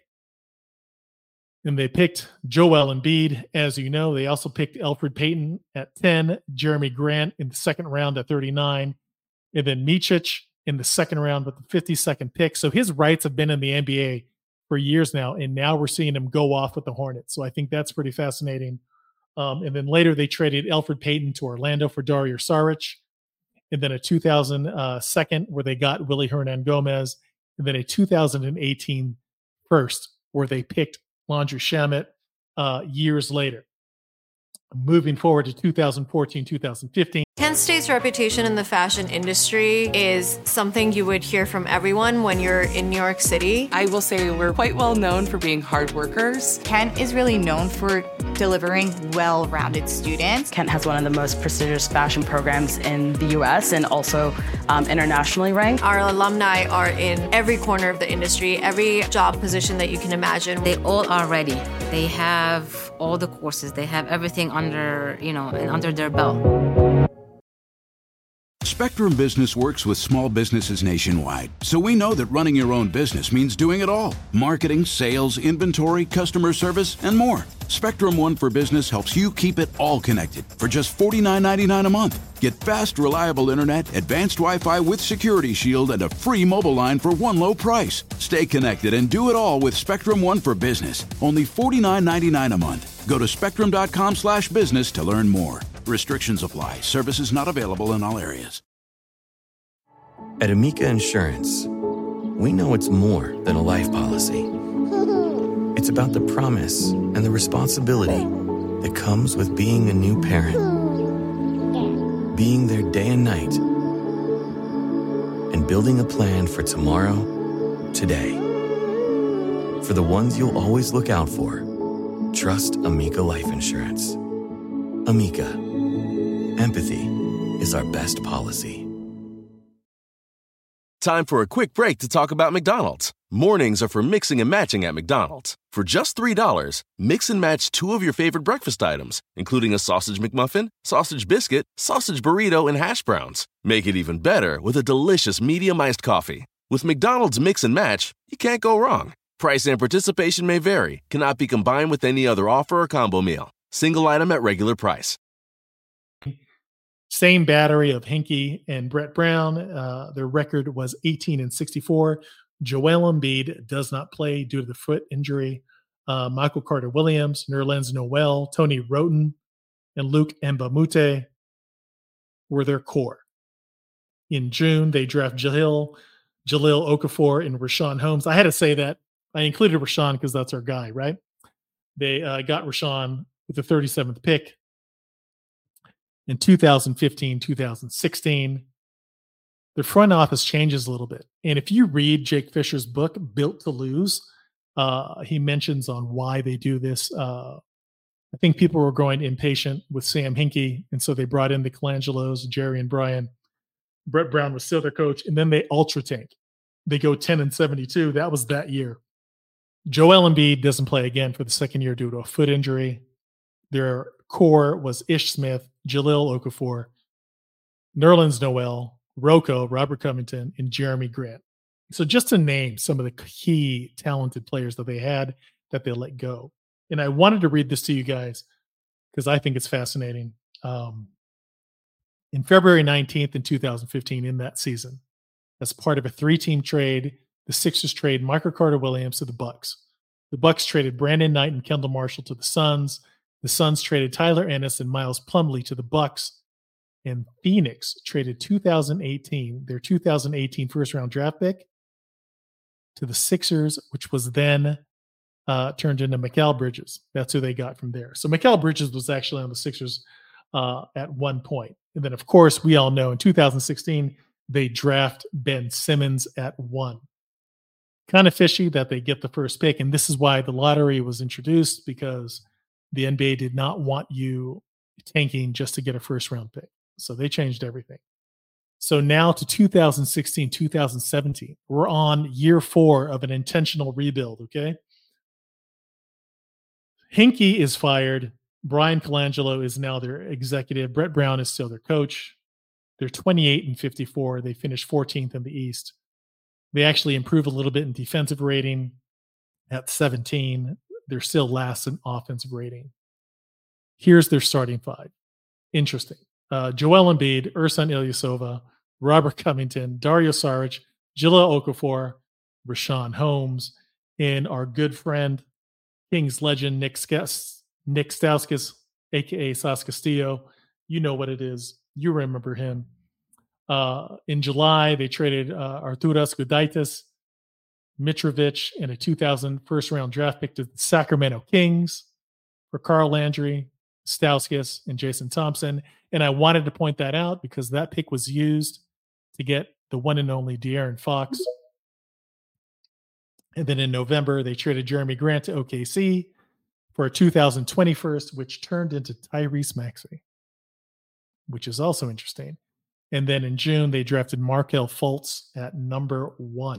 And they picked Joel Embiid, as you know. They also picked Elfrid Payton at ten, Jeremy Grant in the second round at thirty-nine, and then Micic in the second round with the fifty-second pick. So his rights have been in the N B A for years now, and now we're seeing him go off with the Hornets. So I think that's pretty fascinating. Um, and then later they traded Elfrid Payton to Orlando for Dario Saric, and then a two thousand uh, second where they got Willie Hernangomez, and then a two thousand eighteen first where they picked Landry Shamet uh, years later. Moving forward to two thousand fourteen, two thousand fifteen. Kent State's reputation in the fashion industry is something you would hear from everyone when you're in New York City. I will say we're quite well known for being hard workers. Kent is really known for delivering well-rounded students. Kent has one of the most prestigious fashion programs in the U S and also um, internationally ranked. Our alumni are in every corner of the industry, every job position that you can imagine. They all are ready. They have all the courses. They have everything under, you know, under their belt. Spectrum Business works with small businesses nationwide, so we know that running your own business means doing it all. Marketing, sales, inventory, customer service, and more. Spectrum One for Business helps you keep it all connected for just forty-nine ninety-nine a month. Get fast, reliable internet, advanced Wi-Fi with Security Shield, and a free mobile line for one low price. Stay connected and do it all with Spectrum One for Business. Only forty-nine ninety-nine a month. Go to spectrum.com slash business to learn more. Restrictions apply. Services not available in all areas. At Amica Insurance, we know it's more than a life policy. It's about the promise and the responsibility that comes with being a new parent. Being there day and night. And building a plan for tomorrow, today. For the ones you'll always look out for, trust Amica Life Insurance. Amica. Empathy is our best policy. Time for a quick break to talk about McDonald's. Mornings are for mixing and matching at McDonald's. For just three dollars, mix and match two of your favorite breakfast items, including a sausage McMuffin, sausage biscuit, sausage burrito, and hash browns. Make it even better with a delicious medium iced coffee. With McDonald's Mix and Match, you can't go wrong. Price and participation may vary, cannot be combined with any other offer or combo meal. Single item at regular price. Same battery of Hinkie and Brett Brown. Uh, their record was eighteen and sixty-four. Joel Embiid does not play due to the foot injury. Uh, Michael Carter-Williams, Nerlens Noel, Tony Wroten, and Luke Mbamute were their core. In June, they draft Jalil, Jalil Okafor and Rashawn Holmes. I had to say that. I included Rashawn because that's our guy, right? They uh, got Rashawn with the thirty-seventh pick in two thousand fifteen, two thousand sixteen. The front office changes a little bit. And if you read Jake Fisher's book, Built to Lose, uh, he mentions on why they do this. Uh, I think people were growing impatient with Sam Hinkie, and so they brought in the Colangelos, Jerry and Brian. Brett Brown was still their coach, and then they ultra tank. They go ten and seventy-two. That was that year. Joel Embiid doesn't play again for the second year due to a foot injury. Their core was Ish Smith, Jalil Okafor, Nerlens Noel, Rocco, Robert Covington, and Jeremy Grant. So just to name some of the key talented players that they had that they let go. And I wanted to read this to you guys because I think it's fascinating. Um, in February nineteenth in two thousand fifteen, in that season, as part of a three-team trade, the Sixers trade Michael Carter-Williams to the Bucks. The Bucks traded Brandon Knight and Kendall Marshall to the Suns. The Suns traded Tyler Ennis and Miles Plumlee to the Bucks. And Phoenix traded two thousand eighteen, their two thousand eighteen first-round draft pick, to the Sixers, which was then uh, turned into Mikal Bridges. That's who they got from there. So Mikal Bridges was actually on the Sixers uh, at one point. And then, of course, we all know in two thousand sixteen, they draft Ben Simmons at one. Kind of fishy that they get the first pick. And this is why the lottery was introduced, because the N B A did not want you tanking just to get a first-round pick. So they changed everything. So now to two thousand sixteen, two thousand seventeen, we're on year four of an intentional rebuild, okay? Hinkie is fired. Brian Colangelo is now their executive. Brett Brown is still their coach. They're twenty-eight and fifty-four. They finished fourteenth in the East. They actually improve a little bit in defensive rating at seventeen. They're still last in offensive rating. Here's their starting five. Interesting. Uh, Joel Embiid, Ersan Ilyasova, Robert Covington, Dario Saric, Jalil Okafor, Rashawn Holmes, and our good friend, Kings legend, Nick, Skas- Nick Stauskas, a k a. Sas Castillo. You know what it is. You remember him. Uh, in July, they traded uh, Arturas Gudaitis, Mitrovic, and a two thousand first-round draft pick to the Sacramento Kings for Carl Landry, Stauskas, and Jason Thompson. And I wanted to point that out because that pick was used to get the one and only De'Aaron Fox. And then in November, they traded Jeremy Grant to O K C for a two thousand twenty-first, which turned into Tyrese Maxey, which is also interesting. And then in June, they drafted Markelle Fultz at number one.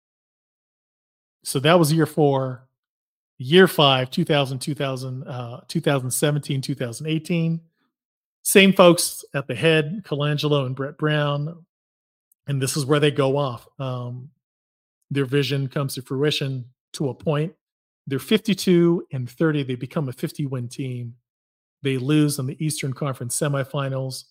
So that was year four. Year five, two thousand, two thousand, uh, twenty seventeen, two thousand eighteen. Same folks at the head, Colangelo and Brett Brown. And this is where they go off. Um, their vision comes to fruition to a point. They're fifty-two and thirty. They become a fifty-win team. They lose in the Eastern Conference semifinals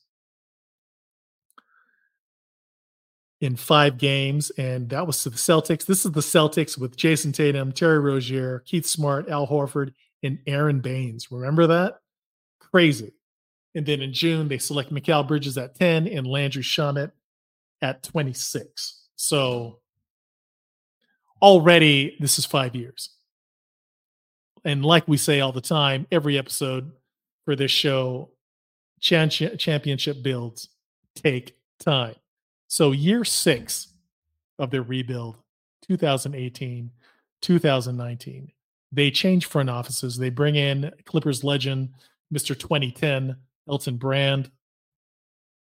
in five games, and that was to the Celtics. This is the Celtics with Jason Tatum, Terry Rozier, Keith Smart, Al Horford, and Aaron Baines. Remember that? Crazy. And then in June, they select Mikal Bridges at ten and Landry Shamet at twenty-six. So already, this is five years. And like we say all the time, every episode for this show, championship builds take time. So year six of their rebuild, two thousand eighteen, two thousand nineteen, they change front offices. They bring in Clippers legend, Mister twenty ten, Elton Brand.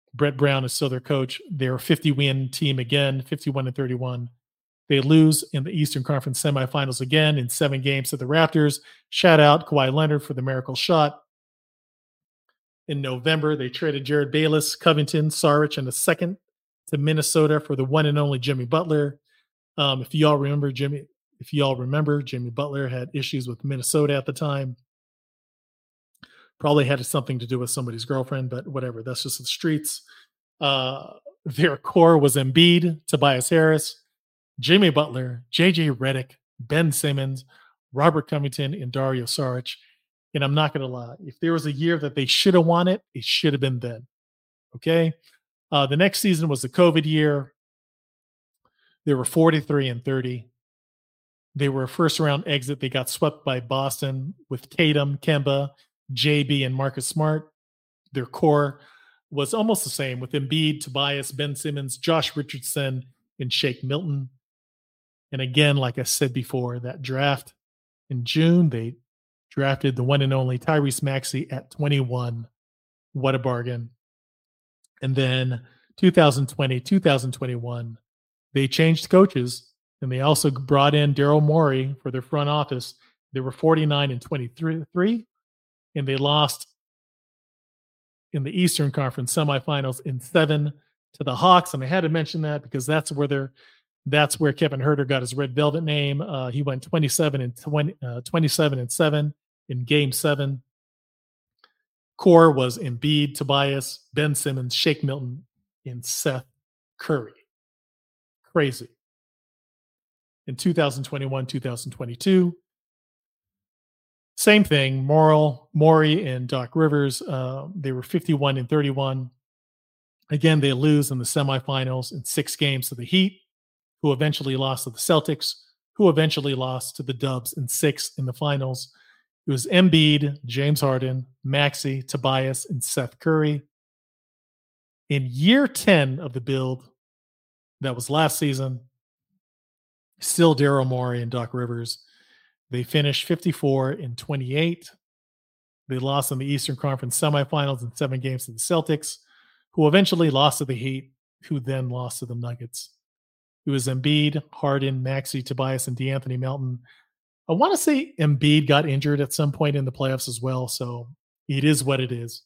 Brett Brown is still their coach. They're a fifty-win team again, fifty-one and thirty-one. They lose in the Eastern Conference semifinals again in seven games to the Raptors. Shout out Kawhi Leonard for the miracle shot. In November, they traded Jared Bayless, Covington, Saric, and a second to Minnesota for the one and only Jimmy Butler. Um, if y'all remember, Jimmy, if y'all remember, Jimmy Butler had issues with Minnesota at the time. Probably had something to do with somebody's girlfriend, but whatever. That's just the streets. Uh, their core was Embiid, Tobias Harris, Jimmy Butler, J J Redick, Ben Simmons, Robert Covington, and Dario Saric. And I'm not going to lie. If there was a year that they should have won it, it should have been then. Okay? Uh, the next season was the COVID year. They were forty-three and thirty. They were a first-round exit. They got swept by Boston with Tatum, Kemba, J B, and Marcus Smart. Their core was almost the same with Embiid, Tobias, Ben Simmons, Josh Richardson, and Shake Milton. And again, like I said before, that draft in June, they drafted the one and only Tyrese Maxey at twenty-one. What a bargain. And then twenty twenty, twenty twenty-one, they changed coaches, and they also brought in Daryl Morey for their front office. They were forty-nine and twenty-three, and they lost in the Eastern Conference semifinals in seven to the Hawks. And I had to mention that because that's where they're That's where Kevin Huerter got his Red Velvet name. Uh, he went twenty-seven and twenty, uh, twenty-seven and seven in Game Seven. Core was Embiid, Tobias, Ben Simmons, Shake Milton, and Seth Curry. Crazy. In two thousand twenty-one, two thousand twenty-two, same thing. Morrill, Morey, and Doc Rivers. Uh, they were fifty-one and thirty-one. Again, they lose in the semifinals in six games to the Heat, who eventually lost to the Celtics, who eventually lost to the Dubs in six in the finals. It was Embiid, James Harden, Maxey, Tobias, and Seth Curry. In year ten of the build, that was last season, still Daryl Morey and Doc Rivers. They finished fifty-four and twenty-eight. They lost in the Eastern Conference semifinals in seven games to the Celtics, who eventually lost to the Heat, who then lost to the Nuggets. It was Embiid, Harden, Maxey, Tobias, and DeAnthony Melton. I want to say Embiid got injured at some point in the playoffs as well, so it is what it is.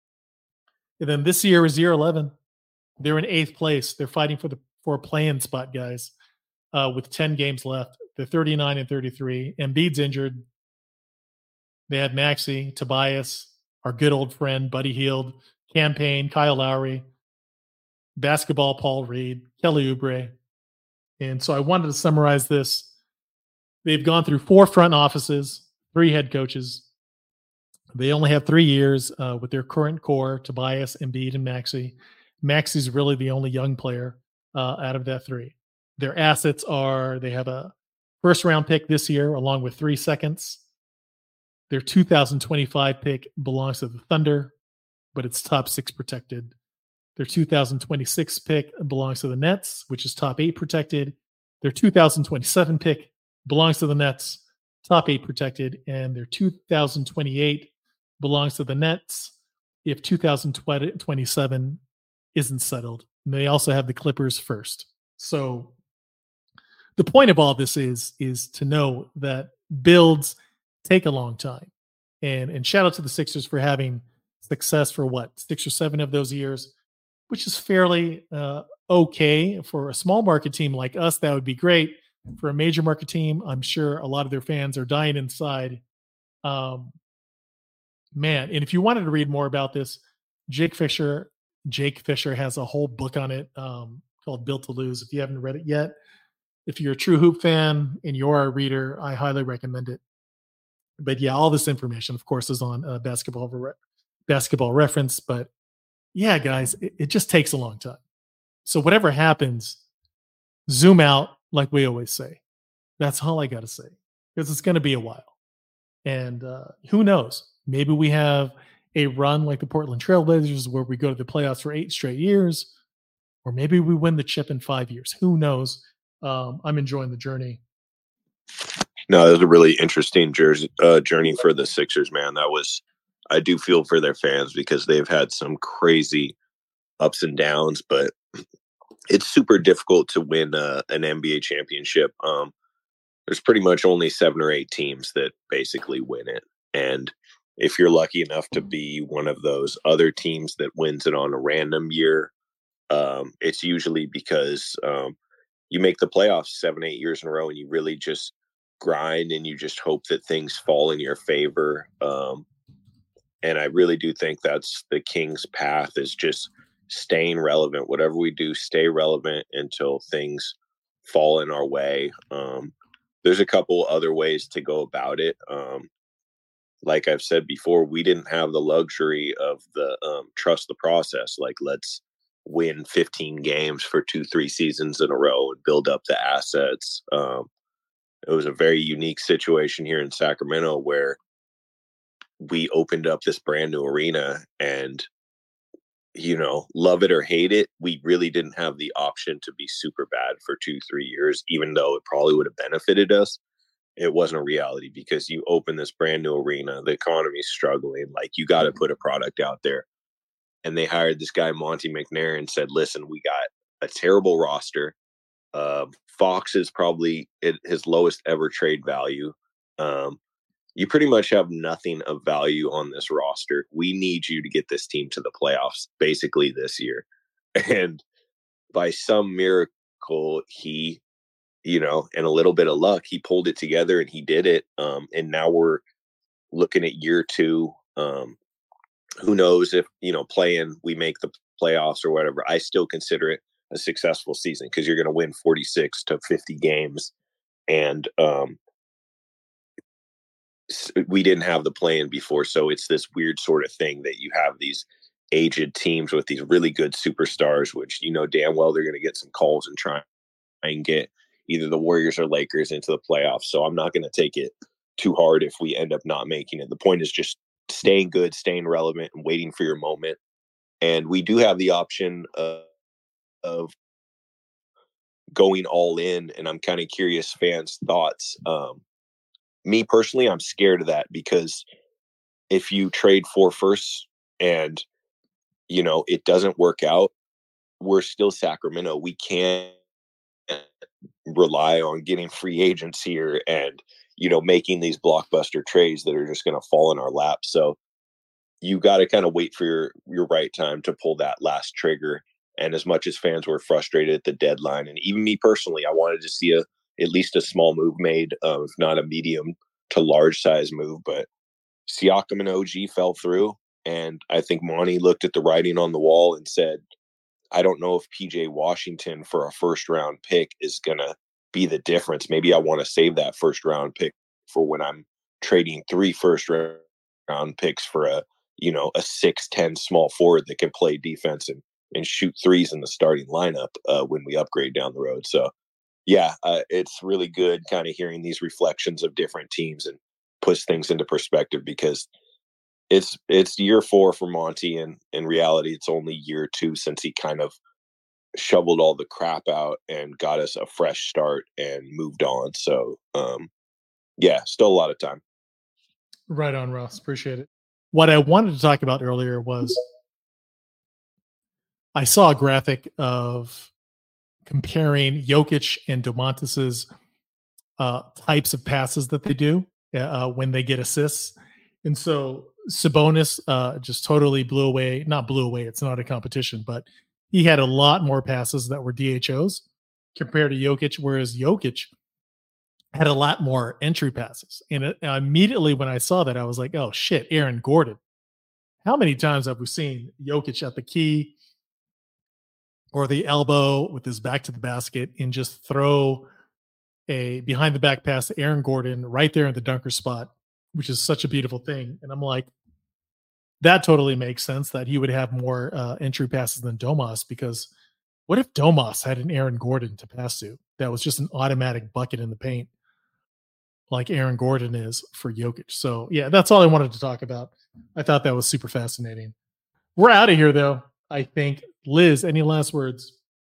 And then this year is year eleven. They're in eighth place. They're fighting for the for a play-in spot, guys, uh, with ten games left. They're thirty-nine and thirty-three. Embiid's injured. They had Maxey, Tobias, our good old friend, Buddy Hield, Campaign, Kyle Lowry, basketball, Paul Reed, Kelly Oubre. And so I wanted to summarize this. They've gone through four front offices, three head coaches. They only have three years uh, with their current core, Tobias, Embiid, and Maxey. Maxey's really the only young player uh, out of that three. Their assets are, they have a first-round pick this year along with three seconds. Their two thousand twenty-five pick belongs to the Thunder, but it's top six protected. Their two thousand twenty-six pick belongs to the Nets, which is top eight protected. Their two thousand twenty-seven pick belongs to the Nets, top eight protected. And their two thousand twenty-eight belongs to the Nets if two thousand twenty-seven isn't settled. And they also have the Clippers first. So the point of all this is, is to know that builds take a long time. And, and shout out to the Sixers for having success for what, six or seven of those years, which is fairly uh, okay for a small market team like us. That would be great. For a major market team, I'm sure a lot of their fans are dying inside. Um, man, and if you wanted to read more about this, Jake Fisher, Jake Fisher has a whole book on it um, called Built to Lose. If you haven't read it yet, if you're a true hoop fan and you're a reader, I highly recommend it. But yeah, all this information, of course, is on uh, basketball, basketball reference. But yeah, guys, it, it just takes a long time. So whatever happens, zoom out, like we always say. That's all I got to say, because it's going to be a while. And uh, who knows? Maybe we have a run like the Portland Trailblazers where we go to the playoffs for eight straight years, or maybe we win the chip in five years. Who knows? Um, I'm enjoying the journey. No, it was a really interesting jersey, uh, journey for the Sixers, man. That was, I do feel for their fans because they've had some crazy ups and downs, but it's super difficult to win uh, an N B A championship. Um, there's pretty much only seven or eight teams that basically win it. And if you're lucky enough to be one of those other teams that wins it on a random year, um, it's usually because um, you make the playoffs seven, eight years in a row and you really just grind and you just hope that things fall in your favor. Um, and I really do think that's the Kings' path, is just staying relevant. Whatever we do, stay relevant until things fall in our way. Um, there's a couple other ways to go about it. Um, like I've said before, we didn't have the luxury of the um, trust the process. Like, let's win fifteen games for two, three seasons in a row and build up the assets. Um, it was a very unique situation here in Sacramento where we opened up this brand new arena, and, you know, love it or hate it, we really didn't have the option to be super bad for two, three years, even though it probably would have benefited us. It wasn't a reality because you open this brand new arena, the economy's struggling, like you got to put a product out there. And they hired this guy, Monty McNair, and said, listen, we got a terrible roster. Uh, Fox is probably at his lowest ever trade value. Um, you pretty much have nothing of value on this roster. We need you to get this team to the playoffs basically this year. And by some miracle, he, you know, and a little bit of luck, he pulled it together and he did it. Um, and now we're looking at year two. Um, who knows if, you know, playing, we make the playoffs or whatever. I still consider it a successful season because you're going to win forty-six to fifty games. And um, we didn't have the play-in before. So it's this weird sort of thing that you have these aged teams with these really good superstars, which, you know, damn well they're going to get some calls and try and get either the Warriors or Lakers into the playoffs. So I'm not going to take it too hard if we end up not making it. The point is just staying good, staying relevant, and waiting for your moment. And we do have the option of, of going all in. And I'm kind of curious fans' thoughts. Um, me personally, I'm scared of that because if you trade four firsts and, you know, it doesn't work out, we're still Sacramento. We can't rely on getting free agents here and, you know, making these blockbuster trades that are just going to fall in our lap. So you got to kind of wait for your, your right time to pull that last trigger. And as much as fans were frustrated at the deadline, and even me personally, I wanted to see a, at least a small move made, uh, if not a medium to large size move, but Siakam and O G fell through. And I think Monty looked at the writing on the wall and said, I don't know if P J Washington for a first round pick is going to be the difference. Maybe I want to save that first round pick for when I'm trading three first round picks for a, you know, a six ten small forward that can play defense and, and shoot threes in the starting lineup uh, when we upgrade down the road. So yeah, uh, it's really good kind of hearing these reflections of different teams and puts things into perspective because it's, it's year four for Monty, and in reality, it's only year two since he kind of shoveled all the crap out and got us a fresh start and moved on. So um, yeah, still a lot of time. Right on, Ross. Appreciate it. What I wanted to talk about earlier was I saw a graphic of comparing Jokic and Domantas's uh, types of passes that they do uh, when they get assists. And so Sabonis uh, just totally blew away, not blew away, it's not a competition, but he had a lot more passes that were D H Os compared to Jokic, whereas Jokic had a lot more entry passes. And it, immediately when I saw that, I was like, oh shit, Aaron Gordon. How many times have we seen Jokic at the key or the elbow with his back to the basket and just throw a behind the back pass to Aaron Gordon right there in the dunker spot, which is such a beautiful thing. And I'm like, that totally makes sense that he would have more uh, entry passes than Domas, because what if Domas had an Aaron Gordon to pass to that was just an automatic bucket in the paint like Aaron Gordon is for Jokic? So yeah, that's all I wanted to talk about. I thought that was super fascinating. We're out of here though, I think. Liz, any last words?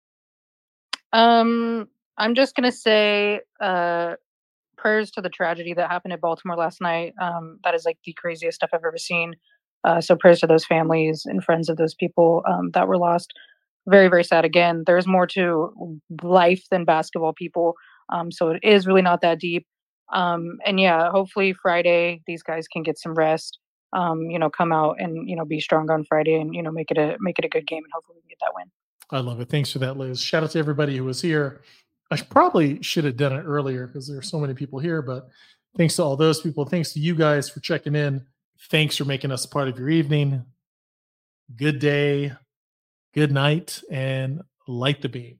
Um, I'm just going to say uh, prayers to the tragedy that happened in Baltimore last night. Um, that is like the craziest stuff I've ever seen. Uh, so prayers to those families and friends of those people um, that were lost. Very, very sad. Again, there's more to life than basketball, people. Um, so it is really not that deep. Um, and yeah, hopefully Friday, these guys can get some rest, um, you know, come out and, you know, be strong on Friday and, you know, make it a, make it a good game and hopefully we can get that win. I love it. Thanks for that, Liz. Shout out to everybody who was here. I probably should have done it earlier because there are so many people here, but thanks to all those people. Thanks to you guys for checking in. Thanks for making us a part of your evening. Good day, good night, and light the beam.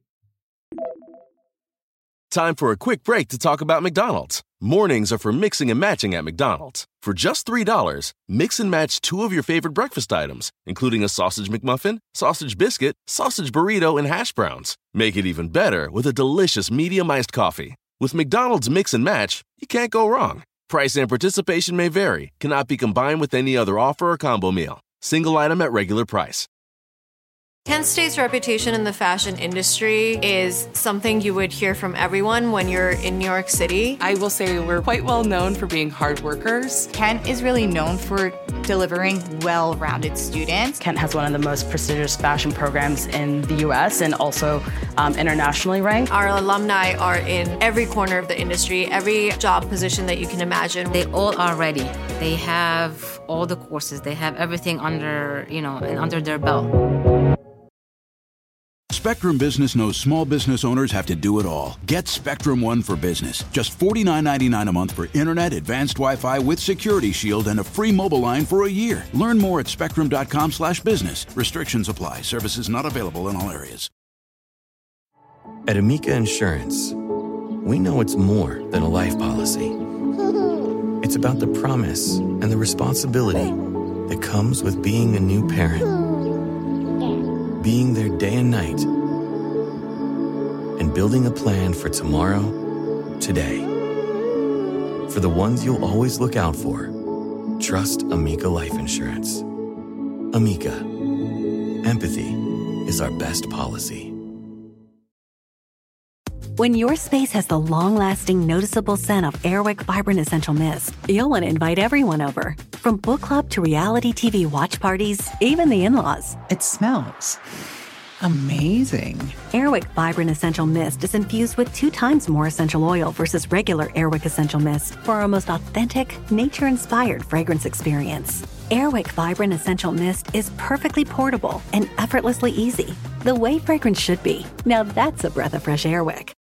Time for a quick break to talk about McDonald's. Mornings are for mixing and matching at McDonald's. For just three dollars, mix and match two of your favorite breakfast items, including a sausage McMuffin, sausage biscuit, sausage burrito, and hash browns. Make it even better with a delicious medium iced coffee. With McDonald's Mix and Match, you can't go wrong. Price and participation may vary, cannot be combined with any other offer or combo meal. Single item at regular price. Kent State's reputation in the fashion industry is something you would hear from everyone when you're in New York City. I will say we're quite well known for being hard workers. Kent is really known for delivering well-rounded students. Kent has one of the most prestigious fashion programs in the U S and also um, internationally ranked. Our alumni are in every corner of the industry, every job position that you can imagine. They all are ready. They have all the courses. They have everything under, you know, under their belt. Spectrum Business knows small business owners have to do it all. Get Spectrum One for Business. Just forty-nine ninety-nine a month for internet, advanced Wi-Fi with Security Shield, and a free mobile line for a year. Learn more at spectrum.com slash business. Restrictions apply. Services not available in all areas. At Amica Insurance, we know it's more than a life policy. It's about the promise and the responsibility that comes with being a new parent. Being there day and night, and building a plan for tomorrow, today. For the ones you'll always look out for, trust Amica Life Insurance. Amica, empathy is our best policy. When your space has the long-lasting, noticeable scent of Airwick Vibrant Essential Mist, you'll want to invite everyone over. From book club to reality T V watch parties, even the in-laws. It smells amazing. Airwick Vibrant Essential Mist is infused with two times more essential oil versus regular Airwick Essential Mist for our most authentic, nature-inspired fragrance experience. Airwick Vibrant Essential Mist is perfectly portable and effortlessly easy, the way fragrance should be. Now that's a breath of fresh Airwick.